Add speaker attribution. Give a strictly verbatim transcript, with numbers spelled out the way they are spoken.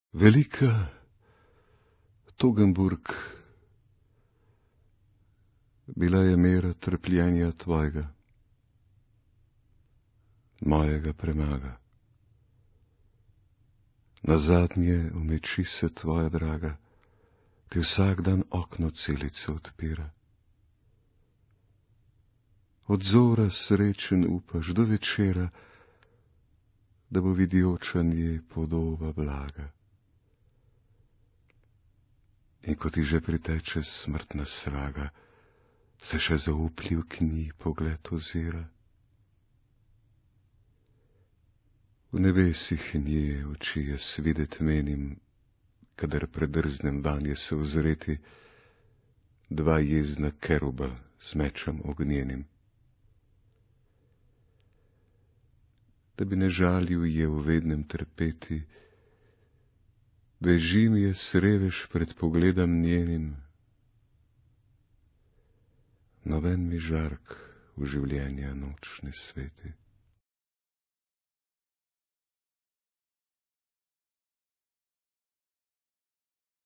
Speaker 1: Velika Togenburg, bila je mera trpljenja tvojega, mojega premaga. Nazadnje umeči se tvoja draga, ti vsak dan okno celice odpira. Od zora srečen upaš do večera, da bo vidjoča nje podoba blaga. In ko ti že priteče smrtna sraga, se še zaupljiv k njej pogled ozira. V nebesih nje oči jaz videt menim, kadar predrznem vanje se ozreti, dva jezna keruba z mečem ognjenim. Da bi ne žalil je v vednem trpeti, beži mi je srevež pred pogledom njenim, noben mi žark v življenja noč ne sveti.